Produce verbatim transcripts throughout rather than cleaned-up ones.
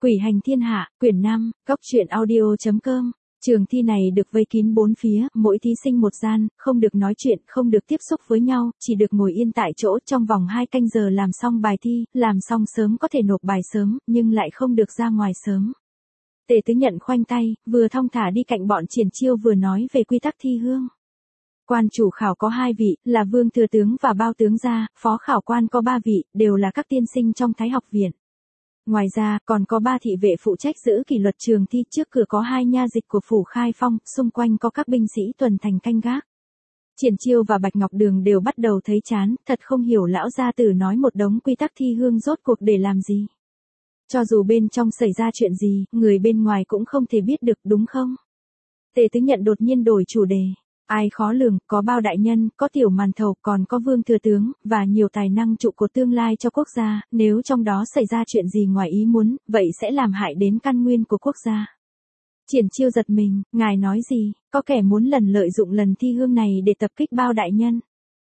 Quỷ hành thiên hạ, quyển năm, góc truyện audio chấm com. Trường thi này được vây kín bốn phía, mỗi thí sinh một gian, không được nói chuyện, không được tiếp xúc với nhau, chỉ được ngồi yên tại chỗ trong vòng hai canh giờ làm xong bài thi, làm xong sớm có thể nộp bài sớm, nhưng lại không được ra ngoài sớm. Tề Tứ Nhận khoanh tay, vừa thong thả đi cạnh bọn Triển Chiêu vừa nói về quy tắc thi hương. Quan chủ khảo có hai vị, là Vương Thừa Tướng và Bao Tướng gia, phó khảo quan có ba vị, đều là các tiên sinh trong Thái học viện. Ngoài ra, còn có ba thị vệ phụ trách giữ kỷ luật trường thi, trước cửa có hai nha dịch của phủ Khai Phong, xung quanh có các binh sĩ tuần thành canh gác. Triển Chiêu và Bạch Ngọc Đường đều bắt đầu thấy chán, thật không hiểu lão gia tử nói một đống quy tắc thi hương rốt cuộc để làm gì. Cho dù bên trong xảy ra chuyện gì, người bên ngoài cũng không thể biết được, đúng không? Tề Tứ Nhận đột nhiên đổi chủ đề. Ai khó lường, có Bao đại nhân, có Tiểu Màn Thầu, còn có Vương Thừa Tướng, và nhiều tài năng trụ cột tương lai cho quốc gia, nếu trong đó xảy ra chuyện gì ngoài ý muốn, vậy sẽ làm hại đến căn nguyên của quốc gia. Triển Chiêu giật mình, ngài nói gì, có kẻ muốn lần lợi dụng lần thi hương này để tập kích Bao đại nhân.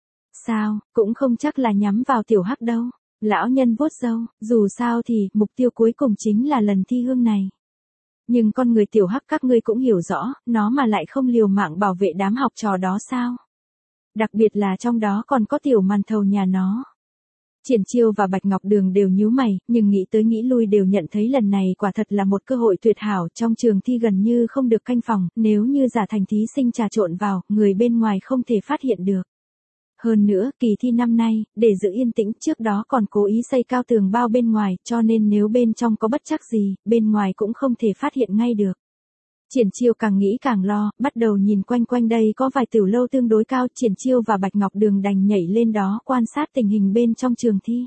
Sao, cũng không chắc là nhắm vào Tiểu Hắc đâu. Lão nhân vuốt râu, dù sao thì, mục tiêu cuối cùng chính là lần thi hương này. Nhưng con người Tiểu Hắc các ngươi cũng hiểu rõ, nó mà lại không liều mạng bảo vệ đám học trò đó sao? Đặc biệt là trong đó còn có Tiểu Màn Thầu nhà nó. Triển Chiêu và Bạch Ngọc Đường đều nhíu mày, nhưng nghĩ tới nghĩ lui đều nhận thấy lần này quả thật là một cơ hội tuyệt hảo, trong trường thi gần như không được canh phòng, nếu như giả thành thí sinh trà trộn vào, người bên ngoài không thể phát hiện được. Hơn nữa, kỳ thi năm nay, để giữ yên tĩnh, trước đó còn cố ý xây cao tường bao bên ngoài, cho nên nếu bên trong có bất trắc gì, bên ngoài cũng không thể phát hiện ngay được. Triển Chiêu càng nghĩ càng lo, bắt đầu nhìn quanh quanh đây có vài tiểu lâu tương đối cao, Triển Chiêu và Bạch Ngọc Đường đành nhảy lên đó quan sát tình hình bên trong trường thi.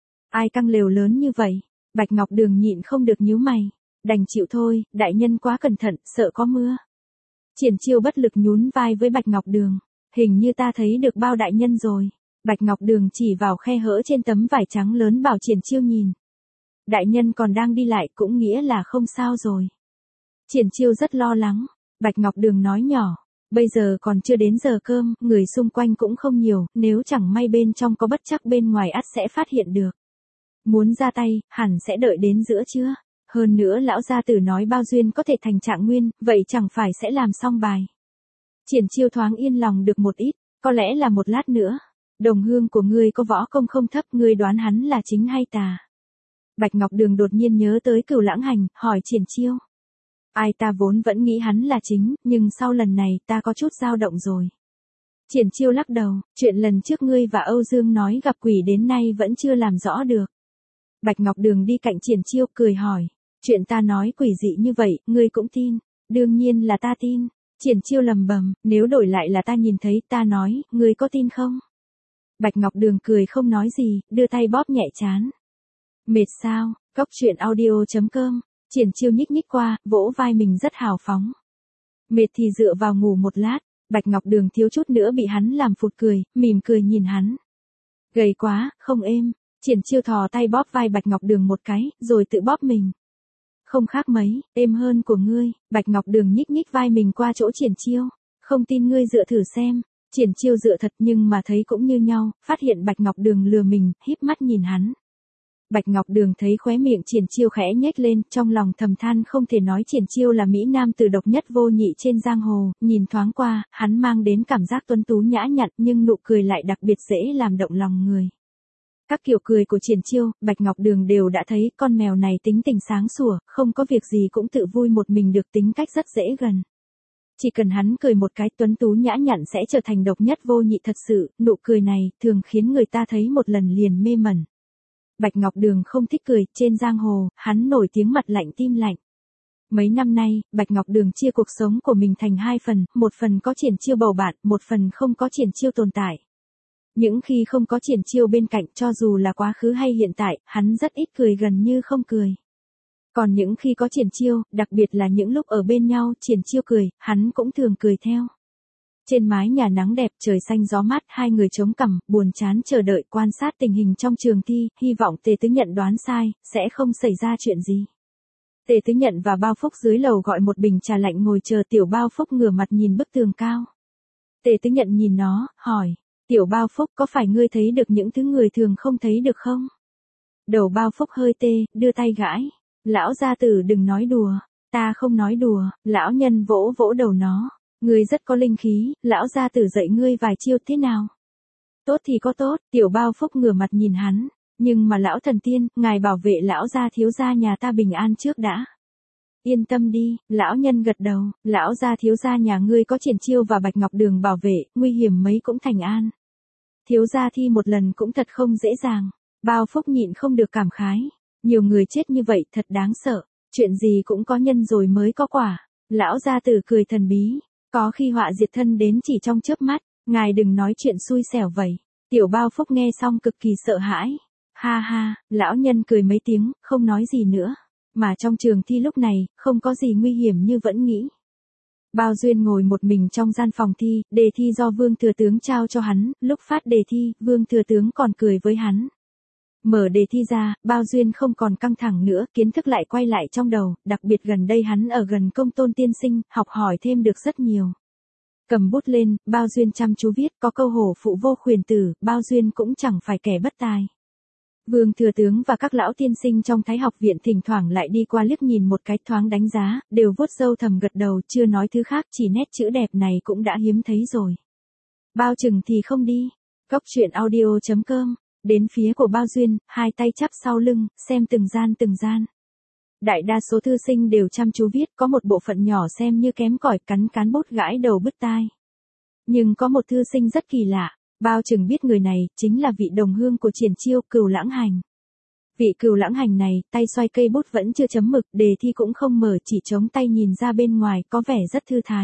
Ai căng lều lớn như vậy? Bạch Ngọc Đường nhịn không được nhíu mày. Đành chịu thôi, đại nhân quá cẩn thận, sợ có mưa. Triển Chiêu bất lực nhún vai với Bạch Ngọc Đường. Hình như ta thấy được Bao đại nhân rồi. Bạch Ngọc Đường chỉ vào khe hở trên tấm vải trắng lớn bảo Triển Chiêu nhìn. Đại nhân còn đang đi lại, cũng nghĩa là không sao rồi. Triển Chiêu rất lo lắng. Bạch Ngọc Đường nói nhỏ. Bây giờ còn chưa đến giờ cơm, người xung quanh cũng không nhiều, nếu chẳng may bên trong có bất trắc bên ngoài ắt sẽ phát hiện được. Muốn ra tay, hẳn sẽ đợi đến giữa trưa. Hơn nữa lão gia tử nói Bao duyên có thể thành trạng nguyên, vậy chẳng phải sẽ làm xong bài. Triển Chiêu thoáng yên lòng được một ít, có lẽ là một lát nữa. Đồng hương của ngươi có võ công không thấp, ngươi đoán hắn là chính hay tà? Bạch Ngọc Đường đột nhiên nhớ tới Cửu Lãng Hành, hỏi Triển Chiêu. Ai, ta vốn vẫn nghĩ hắn là chính, nhưng sau lần này ta có chút dao động rồi. Triển Chiêu lắc đầu, chuyện lần trước ngươi và Âu Dương nói gặp quỷ đến nay vẫn chưa làm rõ được. Bạch Ngọc Đường đi cạnh Triển Chiêu cười hỏi, chuyện ta nói quỷ dị như vậy, ngươi cũng tin? Đương nhiên là ta tin. Triển Chiêu lầm bầm, nếu đổi lại là ta nhìn thấy, ta nói, ngươi có tin không? Bạch Ngọc Đường cười không nói gì, đưa tay bóp nhẹ trán. Mệt sao? Góc truyện audio chấm com. Triển Chiêu nhích nhích qua, vỗ vai mình rất hào phóng. Mệt thì dựa vào ngủ một lát. Bạch Ngọc Đường thiếu chút nữa bị hắn làm phụt cười, mỉm cười nhìn hắn. Gầy quá, không êm. Triển Chiêu thò tay bóp vai Bạch Ngọc Đường một cái, rồi tự bóp mình. Không khác mấy, êm hơn của ngươi. Bạch Ngọc Đường nhích nhích vai mình qua chỗ Triển Chiêu. Không tin ngươi dựa thử xem. Triển Chiêu dựa thật nhưng mà thấy cũng như nhau, phát hiện Bạch Ngọc Đường lừa mình, híp mắt nhìn hắn. Bạch Ngọc Đường thấy khóe miệng Triển Chiêu khẽ nhếch lên, trong lòng thầm than không thể nói Triển Chiêu là mỹ nam tử độc nhất vô nhị trên giang hồ, nhìn thoáng qua, hắn mang đến cảm giác tuấn tú nhã nhặn nhưng nụ cười lại đặc biệt dễ làm động lòng người. Các kiểu cười của Triển Chiêu, Bạch Ngọc Đường đều đã thấy, con mèo này tính tình sáng sủa, không có việc gì cũng tự vui một mình được, tính cách rất dễ gần. Chỉ cần hắn cười một cái, tuấn tú nhã nhặn sẽ trở thành độc nhất vô nhị thật sự, nụ cười này thường khiến người ta thấy một lần liền mê mẩn. Bạch Ngọc Đường không thích cười, trên giang hồ, hắn nổi tiếng mặt lạnh tim lạnh. Mấy năm nay, Bạch Ngọc Đường chia cuộc sống của mình thành hai phần, một phần có Triển Chiêu bầu bạn, một phần không có Triển Chiêu tồn tại. Những khi không có Triển Chiêu bên cạnh, cho dù là quá khứ hay hiện tại, hắn rất ít cười, gần như không cười. Còn những khi có Triển Chiêu, đặc biệt là những lúc ở bên nhau, Triển Chiêu cười, hắn cũng thường cười theo. Trên mái nhà nắng đẹp, trời xanh gió mát, hai người chống cằm, buồn chán chờ đợi quan sát tình hình trong trường thi, hy vọng Tề Tứ Nhận đoán sai, sẽ không xảy ra chuyện gì. Tề Tứ Nhận và Bao Phúc dưới lầu gọi một bình trà lạnh ngồi chờ, Tiểu Bao Phúc ngửa mặt nhìn bức tường cao. Tề Tứ Nhận nhìn nó, hỏi, Tiểu Bao Phúc, có phải ngươi thấy được những thứ người thường không thấy được không? Đầu Bao Phúc hơi tê, đưa tay gãi. Lão gia tử đừng nói đùa. Ta không nói đùa, lão nhân vỗ vỗ đầu nó. Ngươi rất có linh khí, lão gia tử dạy ngươi vài chiêu thế nào? Tốt thì có tốt, Tiểu Bao Phúc ngửa mặt nhìn hắn. Nhưng mà lão thần tiên, ngài bảo vệ lão gia thiếu gia nhà ta bình an trước đã. Yên tâm đi, lão nhân gật đầu, lão gia thiếu gia nhà ngươi có Triển Chiêu và Bạch Ngọc Đường bảo vệ, nguy hiểm mấy cũng thành an. Thiếu gia thi một lần cũng thật không dễ dàng. Bao Phúc nhịn không được cảm khái. Nhiều người chết như vậy thật đáng sợ. Chuyện gì cũng có nhân rồi mới có quả. Lão gia tử cười thần bí. Có khi họa diệt thân đến chỉ trong chớp mắt. Ngài đừng nói chuyện xui xẻo vậy. Tiểu Bao Phúc nghe xong cực kỳ sợ hãi. Ha ha, lão nhân cười mấy tiếng, không nói gì nữa. Mà trong trường thi lúc này, không có gì nguy hiểm như vẫn nghĩ. Bao Duyên ngồi một mình trong gian phòng thi, đề thi do Vương Thừa Tướng trao cho hắn, lúc phát đề thi, Vương Thừa Tướng còn cười với hắn. Mở đề thi ra, Bao Duyên không còn căng thẳng nữa, kiến thức lại quay lại trong đầu, đặc biệt gần đây hắn ở gần Công Tôn tiên sinh, học hỏi thêm được rất nhiều. Cầm bút lên, Bao Duyên chăm chú viết, có câu hổ phụ vô khuyển tử, Bao Duyên cũng chẳng phải kẻ bất tài. Vương Thừa Tướng và các lão tiên sinh trong Thái học viện thỉnh thoảng lại đi qua liếc nhìn một cái thoáng đánh giá, đều vuốt râu thầm gật đầu, chưa nói thứ khác, chỉ nét chữ đẹp này cũng đã hiếm thấy rồi. Bao chừng thì không đi. Cốc truyện audio chấm com, đến phía của Bao Duyên, hai tay chắp sau lưng, xem từng gian từng gian. Đại đa số thư sinh đều chăm chú viết, có một bộ phận nhỏ xem như kém cỏi cắn cán bút gãi đầu bứt tai. Nhưng có một thư sinh rất kỳ lạ. Bao chừng biết người này, chính là vị đồng hương của Triển Chiêu, Cửu Lãng Hành. Vị Cửu Lãng Hành này, tay xoay cây bút vẫn chưa chấm mực, đề thi cũng không mở, chỉ chống tay nhìn ra bên ngoài, có vẻ rất thư thái.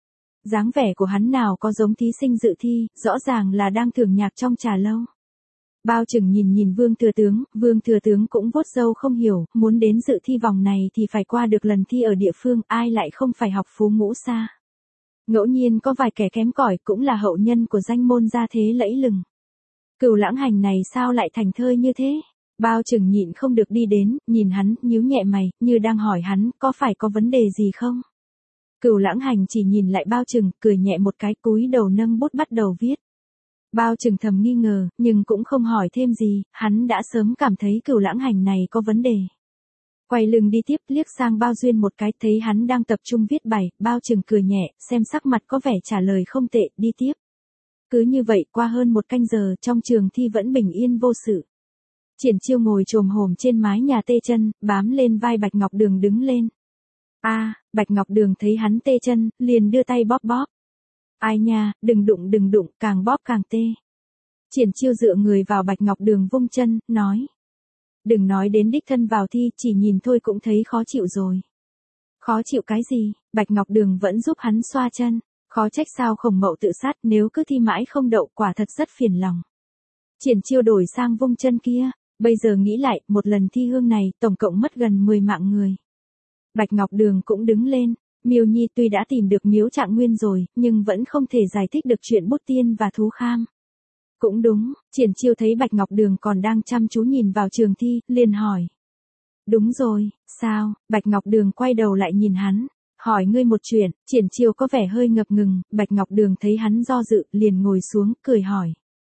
Dáng vẻ của hắn nào có giống thí sinh dự thi, rõ ràng là đang thưởng nhạc trong trà lâu. Bao chừng nhìn nhìn Vương Thừa Tướng, Vương Thừa Tướng cũng vuốt râu không hiểu, muốn đến dự thi vòng này thì phải qua được lần thi ở địa phương, ai lại không phải học phú ngũ xa. Ngẫu nhiên có vài kẻ kém cỏi cũng là hậu nhân của danh môn gia thế lẫy lừng. Cửu Lãng Hành này sao lại thành thơi như thế? Bao chừng nhịn không được đi đến, nhìn hắn, nhíu nhẹ mày, như đang hỏi hắn, có phải có vấn đề gì không? Cửu Lãng Hành chỉ nhìn lại Bao chừng, cười nhẹ một cái, cúi đầu nâng bút bắt đầu viết. Bao chừng thầm nghi ngờ, nhưng cũng không hỏi thêm gì, hắn đã sớm cảm thấy Cửu Lãng Hành này có vấn đề. Quay lưng đi tiếp, liếc sang Bao Duyên một cái, thấy hắn đang tập trung viết bài, Bao chừng cười nhẹ, xem sắc mặt có vẻ trả lời không tệ, đi tiếp. Cứ như vậy, qua hơn một canh giờ, trong trường thi vẫn bình yên vô sự. Triển Chiêu ngồi chồm hổm trên mái nhà tê chân, bám lên vai Bạch Ngọc Đường đứng lên. A, à, Bạch Ngọc Đường thấy hắn tê chân, liền đưa tay bóp bóp. Ai nha, đừng đụng đừng đụng, càng bóp càng tê. Triển Chiêu dựa người vào Bạch Ngọc Đường vung chân, nói. Đừng nói đến đích thân vào thi, chỉ nhìn thôi cũng thấy khó chịu rồi. Khó chịu cái gì? Bạch Ngọc Đường vẫn giúp hắn xoa chân. Khó trách sao Khổng Mậu tự sát, nếu cứ thi mãi không đậu, quả thật rất phiền lòng. Triển Chiêu đổi sang vung chân kia, bây giờ nghĩ lại, một lần thi hương này, tổng cộng mất gần mười mạng người. Bạch Ngọc Đường cũng đứng lên, Miêu Nhi tuy đã tìm được Miếu Trạng Nguyên rồi, nhưng vẫn không thể giải thích được chuyện Bút Tiên và Thú Kham. Cũng đúng, Triển Chiêu thấy Bạch Ngọc Đường còn đang chăm chú nhìn vào trường thi, liền hỏi. Đúng rồi, sao? Bạch Ngọc Đường quay đầu lại nhìn hắn, hỏi ngươi một chuyện. Triển Chiêu có vẻ hơi ngập ngừng, Bạch Ngọc Đường thấy hắn do dự, liền ngồi xuống, cười hỏi.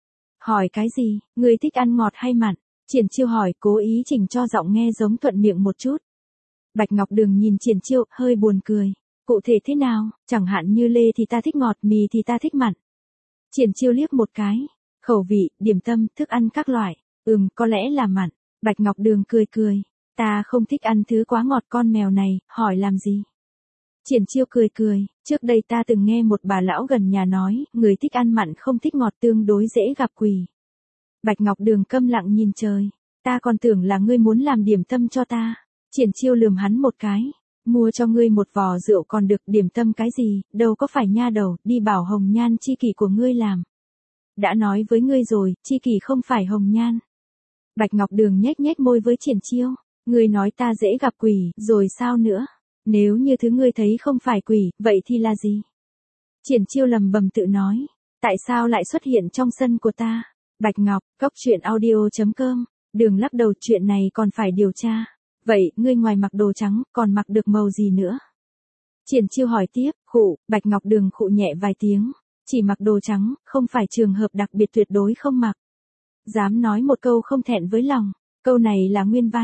Hỏi cái gì? Ngươi thích ăn ngọt hay mặn? Triển Chiêu hỏi, cố ý chỉnh cho giọng nghe giống thuận miệng một chút. Bạch Ngọc Đường nhìn Triển Chiêu, hơi buồn cười. Cụ thể thế nào? Chẳng hạn như lê thì ta thích ngọt, mì thì ta thích mặn. Triển Chiêu liếc một cái. Khẩu vị, điểm tâm, thức ăn các loại. Ừm, có lẽ là mặn. Bạch Ngọc Đường cười cười. Ta không thích ăn thứ quá ngọt, con mèo này, hỏi làm gì? Triển Chiêu cười cười. Trước đây ta từng nghe một bà lão gần nhà nói, người thích ăn mặn không thích ngọt tương đối dễ gặp quỷ. Bạch Ngọc Đường câm lặng nhìn trời. Ta còn tưởng là ngươi muốn làm điểm tâm cho ta. Triển Chiêu lườm hắn một cái. Mua cho ngươi một vò rượu còn được, điểm tâm cái gì, đâu có phải nha đầu, đi bảo hồng nhan chi kỷ của ngươi làm. Đã nói với ngươi rồi, chi kỷ không phải hồng nhan. Bạch Ngọc Đường nhếch nhếch môi với Triển Chiêu. Ngươi nói ta dễ gặp quỷ, rồi sao nữa? Nếu như thứ ngươi thấy không phải quỷ, vậy thì là gì? Triển Chiêu lầm bầm tự nói. Tại sao lại xuất hiện trong sân của ta? Bạch Ngọc, cốc truyện audio chấm com. Đường lắc đầu, chuyện này còn phải điều tra. Vậy, ngươi ngoài mặc đồ trắng, còn mặc được màu gì nữa? Triển Chiêu hỏi tiếp, khụ, Bạch Ngọc Đường khụ nhẹ vài tiếng. Chỉ mặc đồ trắng, không phải trường hợp đặc biệt, tuyệt đối không mặc. Dám nói một câu không thẹn với lòng. Câu này là nguyên văn.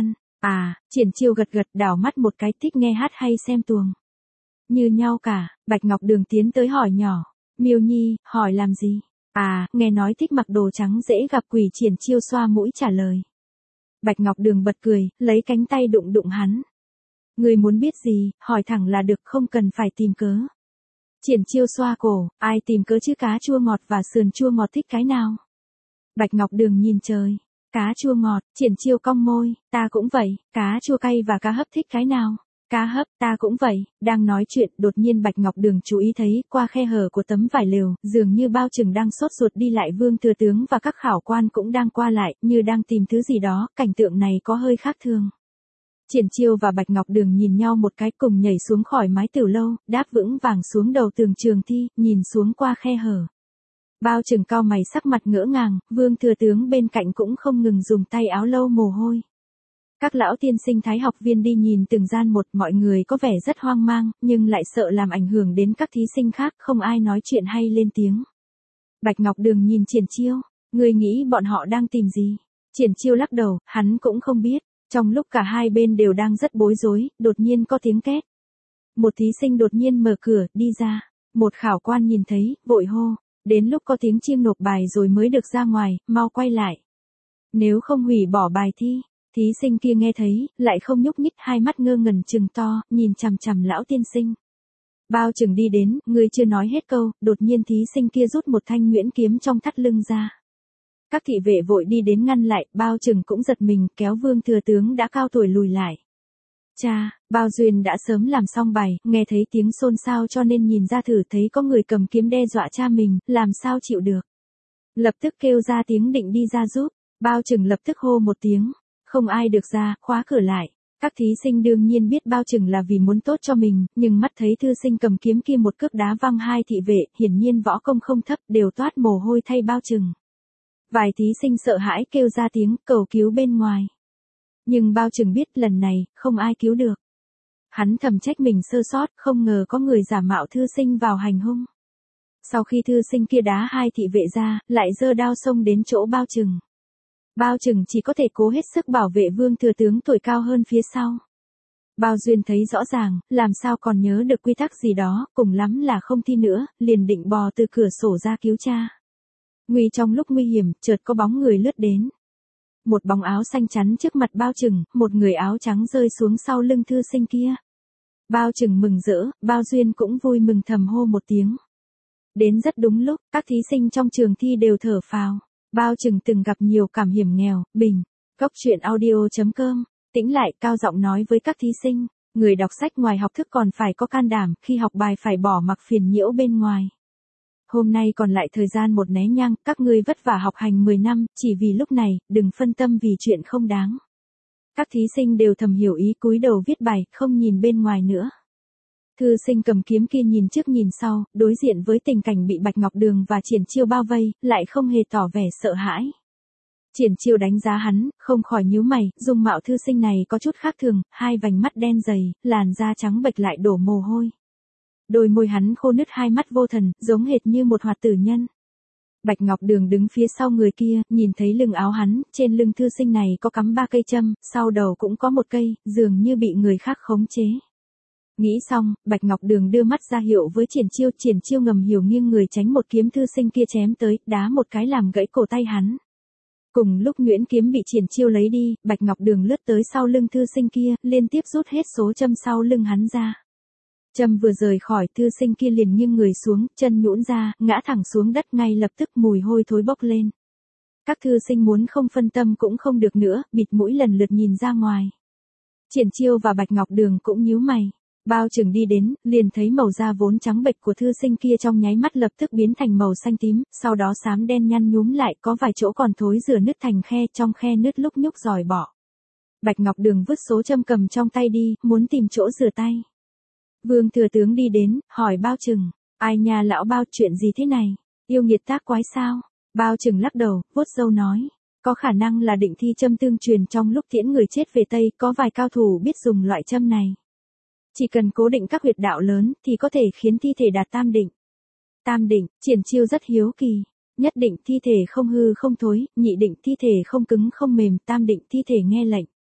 À, Triển Chiêu gật gật, đảo mắt một cái, thích nghe hát hay xem tuồng. Như nhau cả, Bạch Ngọc Đường tiến tới hỏi nhỏ. Miêu Nhi, hỏi làm gì? À, nghe nói thích mặc đồ trắng dễ gặp quỷ. Triển Chiêu xoa mũi trả lời. Bạch Ngọc Đường bật cười, lấy cánh tay đụng đụng hắn. Người muốn biết gì, hỏi thẳng là được, không cần phải tìm cớ. Triển Chiêu xoa cổ, ai tìm cớ chứ, cá chua ngọt và sườn chua ngọt thích cái nào? Bạch Ngọc Đường nhìn trời. Cá chua ngọt. Triển Chiêu cong môi, ta cũng vậy. Cá chua cay và cá hấp thích cái nào? Cá hấp, ta cũng vậy. Đang nói chuyện, đột nhiên Bạch Ngọc Đường chú ý thấy, qua khe hở của tấm vải lều, dường như Bao Trừng đang sốt ruột đi lại, Vương Thừa Tướng và các khảo quan cũng đang qua lại, như đang tìm thứ gì đó, cảnh tượng này có hơi khác thường. Triển Chiêu và Bạch Ngọc Đường nhìn nhau một cái, cùng nhảy xuống khỏi mái tiểu lâu, đáp vững vàng xuống đầu tường trường thi, nhìn xuống qua khe hở. Bao Trừng cau mày, sắc mặt ngỡ ngàng, Vương Thừa Tướng bên cạnh cũng không ngừng dùng tay áo lau mồ hôi. Các lão tiên sinh thái học viên đi nhìn từng gian một, mọi người có vẻ rất hoang mang, nhưng lại sợ làm ảnh hưởng đến các thí sinh khác, không ai nói chuyện hay lên tiếng. Bạch Ngọc Đường nhìn Triển Chiêu, người nghĩ bọn họ đang tìm gì? Triển Chiêu lắc đầu, hắn cũng không biết. Trong lúc cả hai bên đều đang rất bối rối, đột nhiên có tiếng két. Một thí sinh đột nhiên mở cửa, đi ra. Một khảo quan nhìn thấy, vội hô. Đến lúc có tiếng chiêng nộp bài rồi mới được ra ngoài, mau quay lại. Nếu không hủy bỏ bài thi. Thí sinh kia nghe thấy, lại không nhúc nhích, hai mắt ngơ ngẩn trừng to, nhìn chằm chằm lão tiên sinh. Bao Trừng đi đến, người chưa nói hết câu, đột nhiên thí sinh kia rút một thanh nhuyễn kiếm trong thắt lưng ra. Các thị vệ vội đi đến ngăn lại, Bao Trừng cũng giật mình, kéo Vương Thừa Tướng đã cao tuổi lùi lại. Cha, Bao Duyên đã sớm làm xong bài, nghe thấy tiếng xôn xao cho nên nhìn ra thử, thấy có người cầm kiếm đe dọa cha mình, làm sao chịu được. Lập tức kêu ra tiếng định đi ra giúp, Bao Trừng lập tức hô một tiếng, không ai được ra, khóa cửa lại. Các thí sinh đương nhiên biết Bao Trừng là vì muốn tốt cho mình, nhưng mắt thấy thư sinh cầm kiếm kia một cước đá văng hai thị vệ, hiển nhiên võ công không thấp, đều toát mồ hôi thay Bao Trừng. Vài thí sinh sợ hãi kêu ra tiếng cầu cứu bên ngoài. Nhưng Bao Trừng biết lần này, không ai cứu được. Hắn thầm trách mình sơ sót, không ngờ có người giả mạo thư sinh vào hành hung. Sau khi thư sinh kia đá hai thị vệ ra, lại giơ đao xông đến chỗ Bao Trừng. Bao Trừng chỉ có thể cố hết sức bảo vệ Vương Thừa Tướng tuổi cao hơn phía sau. Bao Duyên thấy rõ ràng, làm sao còn nhớ được quy tắc gì đó, cùng lắm là không thi nữa, liền định bò từ cửa sổ ra cứu cha. Nguy trong lúc nguy hiểm, chợt có bóng người lướt đến. Một bóng áo xanh chắn trước mặt Bao Trừng, một người áo trắng rơi xuống sau lưng thư sinh kia. Bao Trừng mừng rỡ, Bao Duyên cũng vui mừng, thầm hô một tiếng. Đến rất đúng lúc, các thí sinh trong trường thi đều thở phào. Bao Trừng từng gặp nhiều cảm hiểm nghèo, bình. Cốc truyện audio chấm com, tĩnh lại, cao giọng nói với các thí sinh, người đọc sách ngoài học thức còn phải có can đảm, khi học bài phải bỏ mặc phiền nhiễu bên ngoài. Hôm nay còn lại thời gian một nén nhang, các ngươi vất vả học hành mười năm, chỉ vì lúc này, đừng phân tâm vì chuyện không đáng. Các thí sinh đều thầm hiểu ý, cúi đầu viết bài, không nhìn bên ngoài nữa. Thư sinh cầm kiếm kia nhìn trước nhìn sau, đối diện với tình cảnh bị Bạch Ngọc Đường và Triển Chiêu bao vây, lại không hề tỏ vẻ sợ hãi. Triển Chiêu đánh giá hắn, không khỏi nhíu mày, dung mạo thư sinh này có chút khác thường, hai vành mắt đen dày, làn da trắng bệch lại đổ mồ hôi. Đôi môi hắn khô nứt, hai mắt vô thần, giống hệt như một hoạt tử nhân. Bạch Ngọc Đường đứng phía sau người kia, nhìn thấy lưng áo hắn, trên lưng thư sinh này có cắm ba cây châm, sau đầu cũng có một cây, dường như bị người khác khống chế. Nghĩ xong, Bạch Ngọc Đường đưa mắt ra hiệu với Triển Chiêu, Triển Chiêu ngầm hiểu nghiêng người tránh một kiếm thư sinh kia chém tới, đá một cái làm gãy cổ tay hắn. Cùng lúc nhuyễn kiếm bị Triển Chiêu lấy đi, Bạch Ngọc Đường lướt tới sau lưng thư sinh kia, liên tiếp rút hết số châm sau lưng hắn ra. Châm vừa rời khỏi, thư sinh kia liền nghiêng người xuống, chân nhũn ra, ngã thẳng xuống đất, ngay lập tức mùi hôi thối bốc lên. Các thư sinh muốn không phân tâm cũng không được nữa, bịt mũi lần lượt nhìn ra ngoài. Triển Chiêu và Bạch Ngọc Đường cũng nhíu mày. Bao Trừng đi đến, liền thấy màu da vốn trắng bệch của thư sinh kia trong nháy mắt lập tức biến thành màu xanh tím, sau đó xám đen nhăn nhúm lại, có vài chỗ còn thối rửa nứt thành khe, trong khe nứt lúc nhúc giòi bỏ. Bạch Ngọc Đường vứt số châm cầm trong tay đi, muốn tìm chỗ rửa tay. Vương Thừa Tướng đi đến, hỏi Bao Trừng, ai nha lão Bao, chuyện gì thế này, yêu nghiệt tác quái sao? Bao Trừng lắc đầu, vuốt râu nói, có khả năng là định thi châm tương truyền trong lúc tiễn người chết về Tây, có vài cao thủ biết dùng loại châm này. Chỉ cần cố định các huyệt đạo lớn, thì có thể khiến thi thể đạt tam định. Tam định, Triển Chiêu rất hiếu kỳ. Nhất định, thi thể không hư không thối, nhị định, thi thể không cứng không mềm, tam định, thi thể nghe lệnh.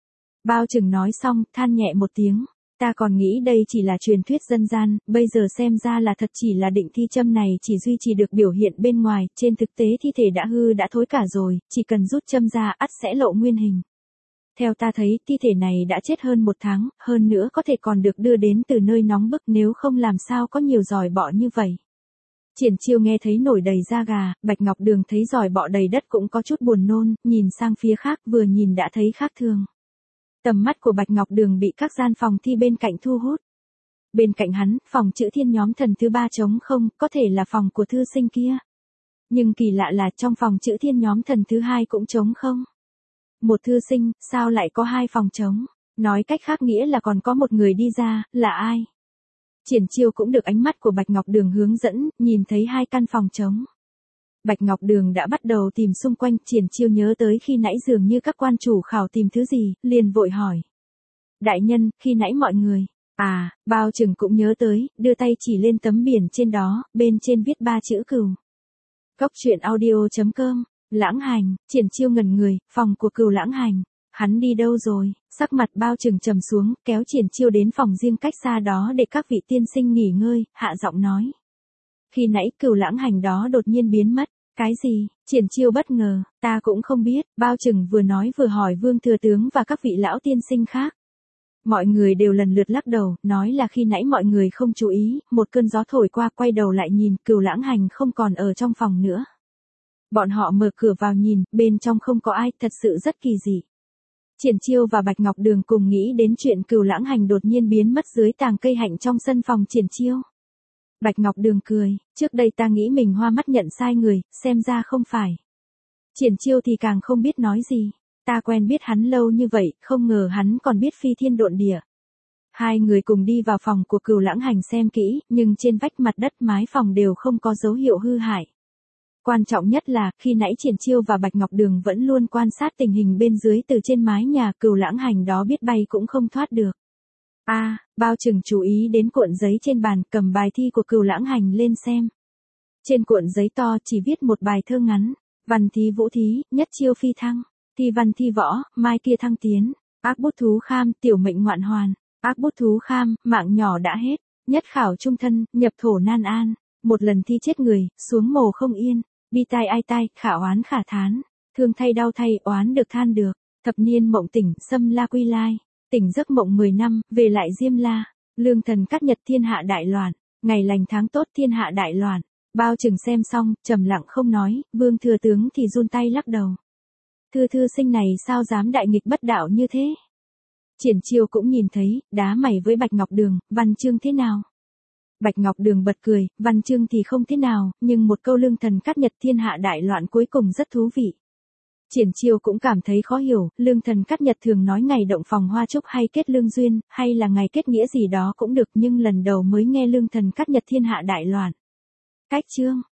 Bao Trừng nói xong, than nhẹ một tiếng. Ta còn nghĩ đây chỉ là truyền thuyết dân gian, bây giờ xem ra là thật, chỉ là định thi châm này chỉ duy trì được biểu hiện bên ngoài, trên thực tế thi thể đã hư đã thối cả rồi, chỉ cần rút châm ra ắt sẽ lộ nguyên hình. Theo ta thấy, thi thể này đã chết hơn một tháng, hơn nữa có thể còn được đưa đến từ nơi nóng bức, nếu không làm sao có nhiều giòi bọ như vậy. Triển Chiêu nghe thấy nổi đầy da gà, Bạch Ngọc Đường thấy giòi bọ đầy đất cũng có chút buồn nôn, nhìn sang phía khác vừa nhìn đã thấy khác thường. Tầm mắt của Bạch Ngọc Đường bị các gian phòng thi bên cạnh thu hút. Bên cạnh hắn, phòng chữ thiên nhóm thần thứ ba trống không, có thể là phòng của thư sinh kia. Nhưng kỳ lạ là trong phòng chữ thiên nhóm thần thứ hai cũng trống không. Một thư sinh, sao lại có hai phòng trống? Nói cách khác nghĩa là còn có một người đi ra, là ai? Triển Chiêu cũng được ánh mắt của Bạch Ngọc Đường hướng dẫn, nhìn thấy hai căn phòng trống. Bạch Ngọc Đường đã bắt đầu tìm xung quanh, Triển Chiêu nhớ tới khi nãy dường như các quan chủ khảo tìm thứ gì, liền vội hỏi. Đại nhân, khi nãy mọi người, à, Bao Trừng cũng nhớ tới, đưa tay chỉ lên tấm biển trên đó, bên trên viết ba chữ Cừu. Cốc truyện audio chấm com, Lãng Hành, Triển Chiêu ngẩn người, phòng của Cừu Lãng Hành, hắn đi đâu rồi? Sắc mặt Bao Trừng trầm xuống, kéo Triển Chiêu đến phòng riêng cách xa đó để các vị tiên sinh nghỉ ngơi, hạ giọng nói. Khi nãy Cừu Lãng Hành đó đột nhiên biến mất. Cái gì? Triển Chiêu bất ngờ, ta cũng không biết, Bao Trừng vừa nói vừa hỏi Vương Thừa Tướng và các vị lão tiên sinh khác. Mọi người đều lần lượt lắc đầu, nói là khi nãy mọi người không chú ý, một cơn gió thổi qua, quay đầu lại nhìn, Cừu Lãng Hành không còn ở trong phòng nữa. Bọn họ mở cửa vào nhìn, bên trong không có ai, thật sự rất kỳ dị. Triển Chiêu và Bạch Ngọc Đường cùng nghĩ đến chuyện Cừu Lãng Hành đột nhiên biến mất dưới tàng cây hạnh trong sân phòng Triển Chiêu. Bạch Ngọc Đường cười, trước đây ta nghĩ mình hoa mắt nhận sai người, xem ra không phải. Triển Chiêu thì càng không biết nói gì, ta quen biết hắn lâu như vậy, không ngờ hắn còn biết phi thiên độn địa. Hai người cùng đi vào phòng của Cừu Lãng Hành xem kỹ, nhưng trên vách mặt đất mái phòng đều không có dấu hiệu hư hại. Quan trọng nhất là, khi nãy Triển Chiêu và Bạch Ngọc Đường vẫn luôn quan sát tình hình bên dưới, từ trên mái nhà Cừu Lãng Hành đó biết bay cũng không thoát được. A, à, Bao Trừng chú ý đến cuộn giấy trên bàn, cầm bài thi của Cừu Lãng Hành lên xem. Trên cuộn giấy to chỉ viết một bài thơ ngắn, văn thí vũ thí, nhất chiêu phi thăng, thi văn thi võ, mai kia thăng tiến, ác bút thú kham, tiểu mệnh ngoạn hoàn, ác bút thú kham, mạng nhỏ đã hết, nhất khảo trung thân, nhập thổ nan an, một lần thi chết người, xuống mồ không yên, bi tai ai tai, khả oán khả thán, thương thay đau thay, oán được than được, thập niên mộng tỉnh, xâm la quy lai. Tỉnh giấc mộng mười năm, về lại Diêm La, lương thần cắt nhật thiên hạ đại loạn, ngày lành tháng tốt thiên hạ đại loạn. Bao Trừng xem xong, trầm lặng không nói, Vương Thừa Tướng thì run tay lắc đầu. Thư thư sinh này sao dám đại nghịch bất đạo như thế? Triển Chiêu cũng nhìn thấy, đá mày với Bạch Ngọc Đường, văn chương thế nào? Bạch Ngọc Đường bật cười, văn chương thì không thế nào, nhưng một câu lương thần cắt nhật thiên hạ đại loạn cuối cùng rất thú vị. Triển Chiêu cũng cảm thấy khó hiểu, lương thần cắt nhật thường nói ngày động phòng hoa trúc hay kết lương duyên, hay là ngày kết nghĩa gì đó cũng được, nhưng lần đầu mới nghe lương thần cắt nhật thiên hạ đại loạn. Cách chương